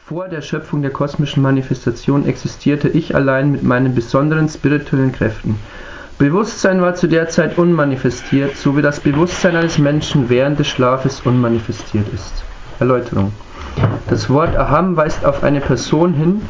Vor der Schöpfung der kosmischen Manifestation existierte ich allein mit meinen besonderen spirituellen Kräften. Bewusstsein war zu der Zeit unmanifestiert, so wie das Bewusstsein eines Menschen während des Schlafes unmanifestiert ist. Erläuterung. Das Wort Aham weist auf eine Person hin.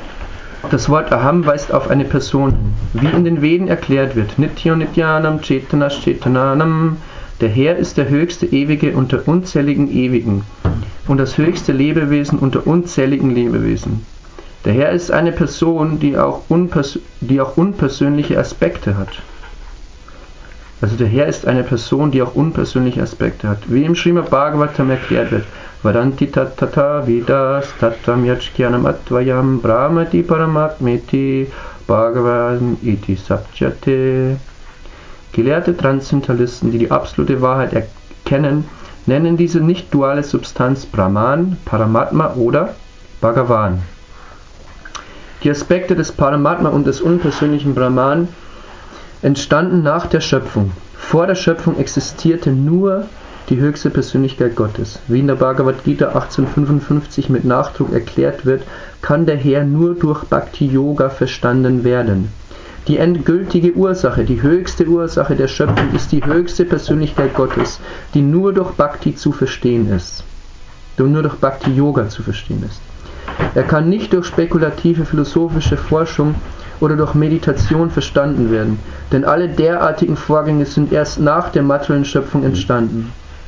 Wie in den Veden erklärt wird. Nityo Nityanam Chetanas Chetananam. Der Herr ist der höchste Ewige unter unzähligen Ewigen und das höchste Lebewesen unter unzähligen Lebewesen. Der Herr ist eine Person, die auch unpersönliche Aspekte hat. Also der Herr ist eine Person, die auch unpersönliche Aspekte hat. Wie im Srimad Bhagavatam erklärt wird. Vadanti tattata vidas tattam yachkyanam advayam brahmati paramatmeti bhagavan iti sapjate. Gelehrte Transzendentalisten, die die absolute Wahrheit erkennen, nennen diese nicht-duale Substanz Brahman, Paramatma oder Bhagavan. Die Aspekte des Paramatma und des unpersönlichen Brahman entstanden nach der Schöpfung. Vor der Schöpfung existierte nur die höchste Persönlichkeit Gottes. Wie in der Bhagavad Gita 1855 mit Nachdruck erklärt wird, kann der Herr nur durch Bhakti-Yoga verstanden werden. Die endgültige Ursache, die höchste Ursache der Schöpfung ist die höchste Persönlichkeit Gottes, die nur durch Bhakti zu verstehen ist. Nur durch Bhakti-Yoga zu verstehen ist. Er kann nicht durch spekulative philosophische Forschung oder durch Meditation verstanden werden, denn alle derartigen Vorgänge sind erst nach der materiellen Schöpfung entstanden.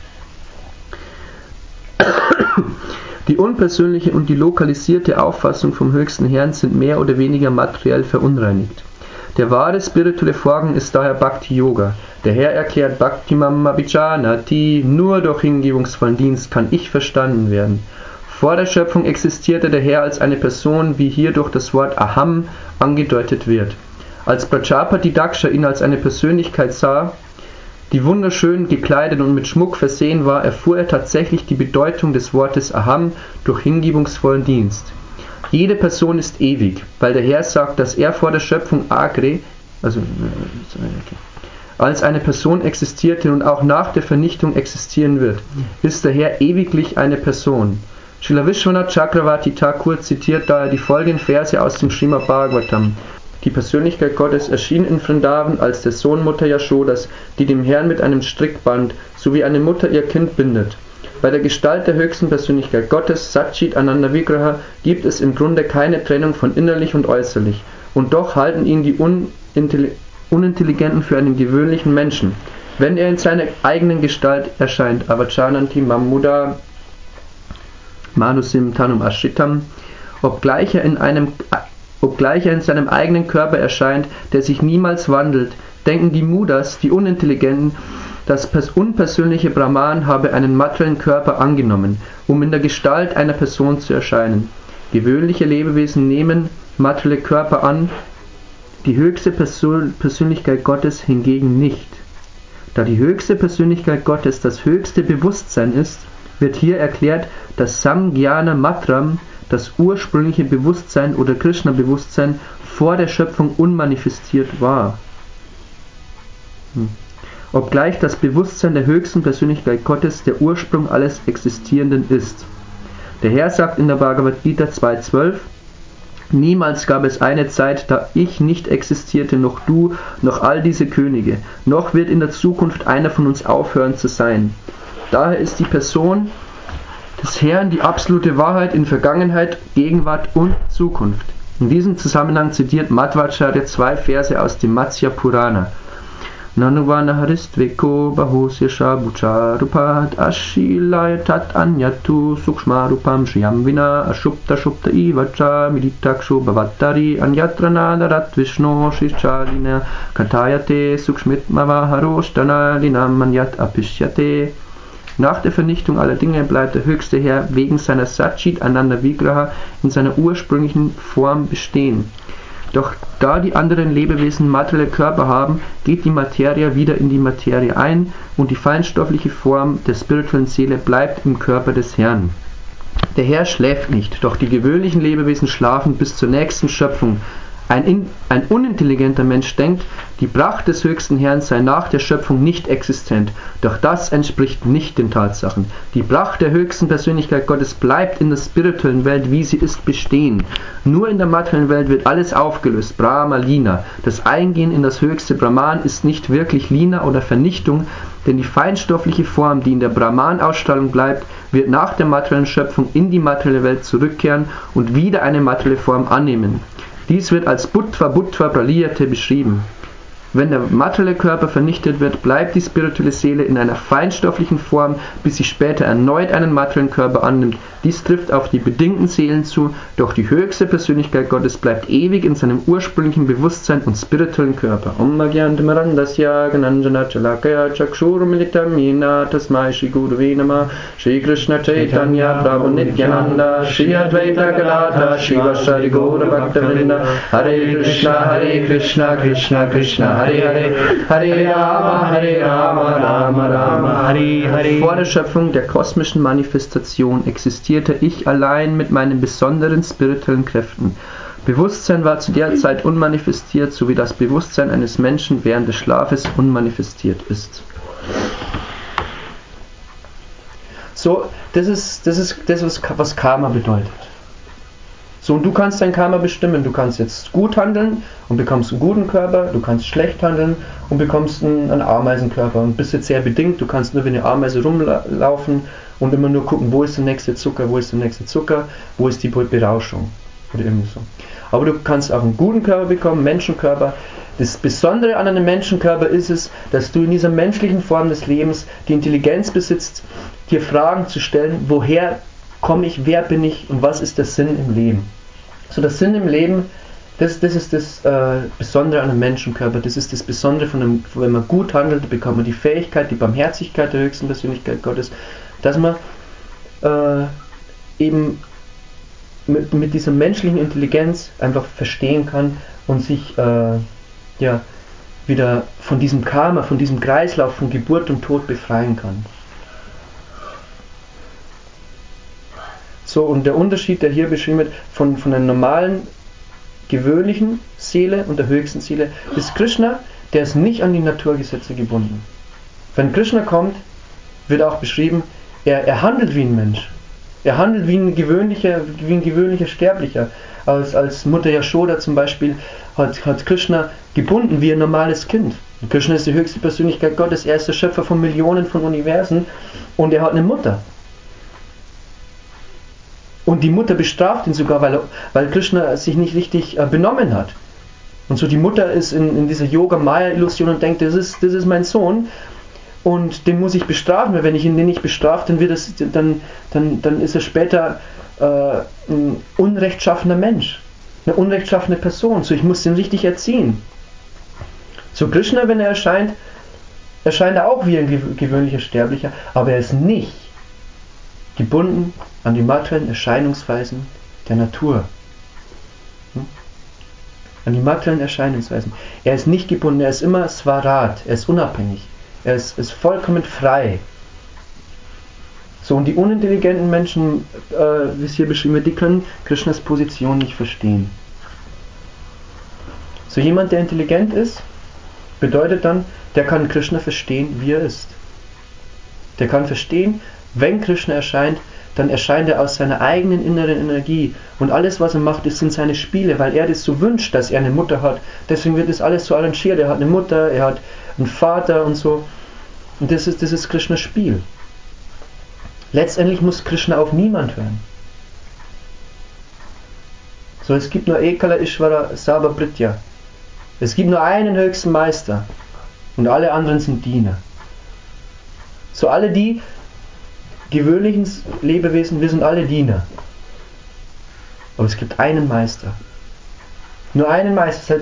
Die unpersönliche und die lokalisierte Auffassung vom höchsten Herrn sind mehr oder weniger materiell verunreinigt. Der wahre spirituelle Vorgang ist daher Bhakti-Yoga. Der Herr erklärt Bhakti-Mamma Bichanati, nur durch hingebungsvollen Dienst kann ich verstanden werden. Vor der Schöpfung existierte der Herr als eine Person, wie hier durch das Wort Aham angedeutet wird. Als Prajapati Daksha ihn als eine Persönlichkeit sah, die wunderschön gekleidet und mit Schmuck versehen war, erfuhr er tatsächlich die Bedeutung des Wortes Aham durch hingebungsvollen Dienst. Jede Person ist ewig, weil der Herr sagt, dass er vor der Schöpfung Agre, als eine Person existierte und auch nach der Vernichtung existieren wird, ist der Herr ewiglich eine Person. Srila Vishwanath Chakravarti Thakur zitiert daher die folgenden Verse aus dem Srimad Bhagavatam. Die Persönlichkeit Gottes erschien in Vrindavan als der Sohn Mutter Yashodas, die dem Herrn mit einem Strick band, so wie eine Mutter ihr Kind bindet. Bei der Gestalt der höchsten Persönlichkeit Gottes, Satchit Ananda Vigraha, gibt es im Grunde keine Trennung von innerlich und äußerlich. Und doch halten ihn die Unintelligenten für einen gewöhnlichen Menschen. Wenn er in seiner eigenen Gestalt erscheint, Avachananti Mammuda Manusim Tanum Ashritam, obgleich er in seinem eigenen Körper erscheint, der sich niemals wandelt, denken die Mudas, die Unintelligenten, das unpersönliche Brahman habe einen materiellen Körper angenommen, um in der Gestalt einer Person zu erscheinen. Gewöhnliche Lebewesen nehmen materielle Körper an, die höchste Persönlichkeit Gottes hingegen nicht. Da die höchste Persönlichkeit Gottes das höchste Bewusstsein ist, wird hier erklärt, dass Samgyana Matram, das ursprüngliche Bewusstsein oder Krishna-Bewusstsein, vor der Schöpfung unmanifestiert war. Obgleich das Bewusstsein der höchsten Persönlichkeit Gottes der Ursprung alles Existierenden ist. Der Herr sagt in der Bhagavad Gita 2.12: Niemals gab es eine Zeit, da ich nicht existierte, noch du, noch all diese Könige, noch wird in der Zukunft einer von uns aufhören zu sein. Daher ist die Person des Herrn die absolute Wahrheit in Vergangenheit, Gegenwart und Zukunft. In diesem Zusammenhang zitiert Madhvacharya 2 Verse aus dem Matsya Purana. Nanuvana haristveko bahosya shabucharupat ashilayatat anyatu sukshmarupam shriyam vina ashupta shupta ivacha miditakshu bhavattari anyatra nadarat vishno shichalina katayate sukshmitmavaharoshtanalinam anyat apishyate. Nach der Vernichtung aller Dinge bleibt der höchste Herr wegen seiner Satchit Ananda Vigraha in seiner ursprünglichen Form bestehen. Doch da die anderen Lebewesen materielle Körper haben, geht die Materie wieder in die Materie ein und die feinstoffliche Form der spirituellen Seele bleibt im Körper des Herrn. Der Herr schläft nicht, doch die gewöhnlichen Lebewesen schlafen bis zur nächsten Schöpfung, Ein unintelligenter Mensch denkt, die Pracht des höchsten Herrn sei nach der Schöpfung nicht existent, doch das entspricht nicht den Tatsachen. Die Pracht der höchsten Persönlichkeit Gottes bleibt in der spirituellen Welt, wie sie ist, bestehen. Nur in der materiellen Welt wird alles aufgelöst, Brahma, Lina. Das Eingehen in das höchste Brahman ist nicht wirklich Lina oder Vernichtung, denn die feinstoffliche Form, die in der Brahman-Ausstrahlung bleibt, wird nach der materiellen Schöpfung in die materielle Welt zurückkehren und wieder eine materielle Form annehmen. Dies wird als Buddha Praliyate beschrieben. Wenn der materielle Körper vernichtet wird, bleibt die spirituelle Seele in einer feinstofflichen Form, bis sie später erneut einen materiellen Körper annimmt. Dies trifft auf die bedingten Seelen zu, doch die höchste Persönlichkeit Gottes bleibt ewig in seinem ursprünglichen Bewusstsein und spirituellen Körper. Om Nagyantamarandasya Gananjana Chalakaya Chakshurumilitam Yena Tasmai Shri Guruve Namah Shri Krishna Chaitanya Prabhu Nityananda Shri Advaita Gadadhara Shivasari Gaura Bhaktavrinda Hare Krishna Krishna Krishna Hare Hare Rama Rama Rama Hare Hare. Vor der Schöpfung der kosmischen Manifestation existierte ich allein mit meinen besonderen spirituellen Kräften. Bewusstsein war zu der Zeit unmanifestiert, so wie das Bewusstsein eines Menschen während des Schlafes unmanifestiert ist. So, das ist was Karma bedeutet. So, und du kannst dein Karma bestimmen. Du kannst jetzt gut handeln und bekommst einen guten Körper, du kannst schlecht handeln und bekommst einen Ameisenkörper und bist jetzt sehr bedingt. Du kannst nur wie eine Ameise rumlaufen und immer nur gucken, wo ist der nächste Zucker, wo ist die Berauschung oder irgendwie so. Aber du kannst auch einen guten Körper bekommen, Menschenkörper. Das Besondere an einem Menschenkörper ist es, dass du in dieser menschlichen Form des Lebens die Intelligenz besitzt, dir Fragen zu stellen, woher komme ich, wer bin ich und was ist der Sinn im Leben. So, der Sinn im Leben, das ist das Besondere an einem Menschenkörper, das ist das Besondere wenn man gut handelt, bekommt man die Fähigkeit, die Barmherzigkeit der höchsten Persönlichkeit Gottes, dass man eben mit dieser menschlichen Intelligenz einfach verstehen kann und sich wieder von diesem Karma, von diesem Kreislauf von Geburt und Tod befreien kann. So, und der Unterschied, der hier beschrieben wird, von der normalen, gewöhnlichen Seele und der höchsten Seele, ist Krishna, der ist nicht an die Naturgesetze gebunden. Wenn Krishna kommt, wird auch beschrieben, er handelt wie ein Mensch. Er handelt wie ein gewöhnlicher Sterblicher. Als Mutter Yashoda zum Beispiel hat Krishna gebunden wie ein normales Kind. Und Krishna ist die höchste Persönlichkeit Gottes, er ist der Schöpfer von Millionen von Universen und er hat eine Mutter. Und die Mutter bestraft ihn sogar, weil Krishna sich nicht richtig benommen hat. Und so die Mutter ist in dieser Yoga-Maya-Illusion und denkt, das ist mein Sohn und den muss ich bestrafen, weil wenn ich ihn nicht bestrafe, dann ist er später ein unrechtschaffener Mensch, eine unrechtschaffene Person. So, ich muss den richtig erziehen. So Krishna, wenn er erscheint er auch wie ein gewöhnlicher Sterblicher, aber er ist nicht gebunden an die materiellen Erscheinungsweisen der Natur. An die materiellen Erscheinungsweisen. Er ist nicht gebunden, er ist immer Svarat, er ist unabhängig, er ist vollkommen frei. So, und die unintelligenten Menschen, wie es hier beschrieben wird, die können Krishnas Position nicht verstehen. So, jemand, der intelligent ist, bedeutet dann, der kann Krishna verstehen, wie er ist. Der kann verstehen, wenn Krishna erscheint, dann erscheint er aus seiner eigenen inneren Energie. Und alles, was er macht, das sind seine Spiele, weil er das so wünscht, dass er eine Mutter hat. Deswegen wird das alles so arrangiert. Er hat eine Mutter, er hat einen Vater und so. Und das ist Krishnas Spiel. Letztendlich muss Krishna auf niemand hören. So, es gibt nur Ekala Ishvara Sabha Pritya. Es gibt nur einen höchsten Meister. Und alle anderen sind Diener. So, alle die gewöhnlichen Lebewesen, wir sind alle Diener. Aber es gibt einen Meister. Nur einen Meister.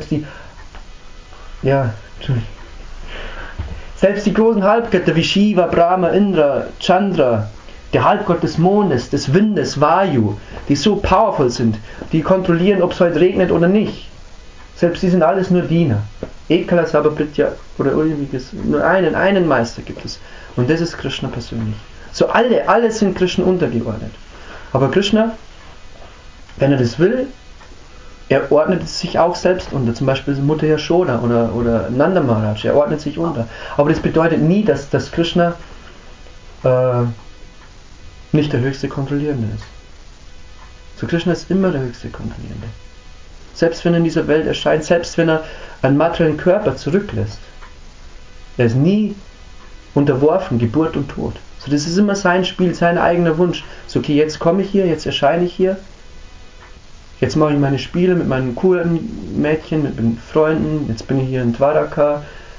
Selbst die großen Halbgötter wie Shiva, Brahma, Indra, Chandra, der Halbgott des Mondes, des Windes, Vayu, die so powerful sind, die kontrollieren, ob es heute regnet oder nicht. Selbst die sind alles nur Diener. Ekala Sabha Pritya oder irgendwas. Nur einen Meister gibt es. Und das ist Krishna persönlich. So alle sind Krishna untergeordnet. Aber Krishna, wenn er das will, er ordnet sich auch selbst unter, zum Beispiel Mutter Yashoda oder Nanda Maharaj, er ordnet sich unter. Aber das bedeutet nie, dass Krishna nicht der höchste Kontrollierende ist. So Krishna ist immer der höchste Kontrollierende. Selbst wenn er in dieser Welt erscheint, selbst wenn er einen materiellen Körper zurücklässt. Er ist nie unterworfen, Geburt und Tod. So, das ist immer sein Spiel, sein eigener Wunsch. So, okay, jetzt komme ich hier, jetzt erscheine ich hier. Jetzt mache ich meine Spiele mit meinen coolen Mädchen, mit meinen Freunden. Jetzt bin ich hier in Dwaraka.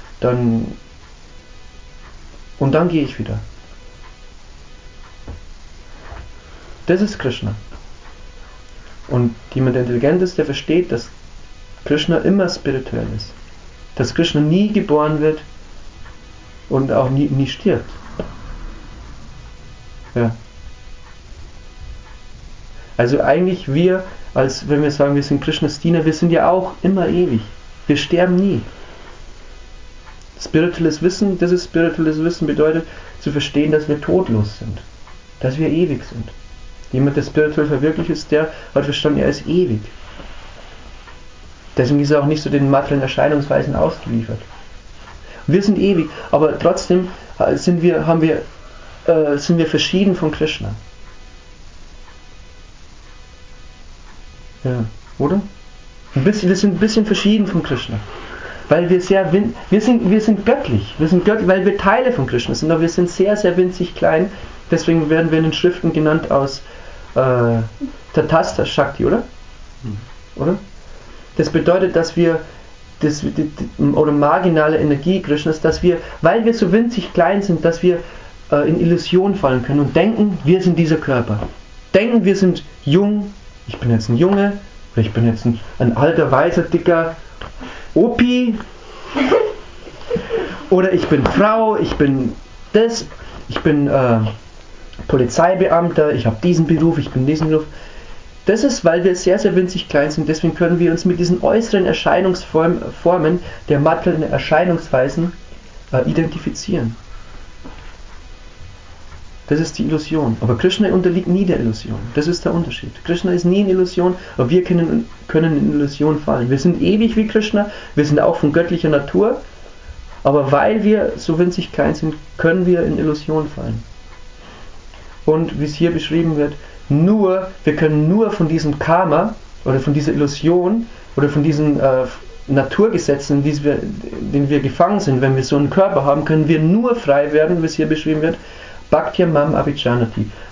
Und dann gehe ich wieder. Das ist Krishna. Und jemand, der intelligent ist, der versteht, dass Krishna immer spirituell ist. Dass Krishna nie geboren wird und auch nie stirbt. Ja. Also eigentlich wir, als wenn wir sagen, wir sind Krishnas Diener, wir sind ja auch immer ewig. Wir sterben nie. Spirituelles Wissen, das ist spirituelles Wissen, bedeutet zu verstehen, dass wir todlos sind. Dass wir ewig sind. Jemand, der spirituell verwirklicht ist, der hat verstanden, er ist ewig. Deswegen ist er auch nicht so den materiellen Erscheinungsweisen ausgeliefert. Wir sind ewig, aber trotzdem sind wir verschieden von Krishna. Ja, oder? Wir sind ein bisschen verschieden von Krishna. Weil wir sind göttlich. Wir sind göttlich, weil wir Teile von Krishna sind, aber wir sind sehr, sehr winzig klein. Deswegen werden wir in den Schriften genannt aus Tatastha Shakti, oder? Oder? Das bedeutet, dass wir oder marginale Energie Krishnas, dass wir, weil wir so winzig klein sind, dass wir in Illusion fallen können und denken, wir sind dieser Körper. Denken, wir sind jung, ich bin jetzt ein Junge, oder ich bin jetzt ein alter, weißer, dicker Opi, oder ich bin Frau, ich bin das, ich bin Polizeibeamter, ich habe diesen Beruf, ich bin diesen Beruf. Das ist, weil wir sehr, sehr winzig klein sind, deswegen können wir uns mit diesen äußeren Erscheinungsformen der materiellen Erscheinungsweisen identifizieren. Das ist die Illusion. Aber Krishna unterliegt nie der Illusion. Das ist der Unterschied. Krishna ist nie in Illusion, aber wir können in Illusion fallen. Wir sind ewig wie Krishna, wir sind auch von göttlicher Natur, aber weil wir so winzig klein sind, können wir in Illusion fallen. Und wie es hier beschrieben wird, wir können nur von diesem Karma oder von dieser Illusion oder von diesen Naturgesetzen, in denen wir gefangen sind, wenn wir so einen Körper haben, können wir nur frei werden, wie es hier beschrieben wird, Bhaktya Mam Abhijanati.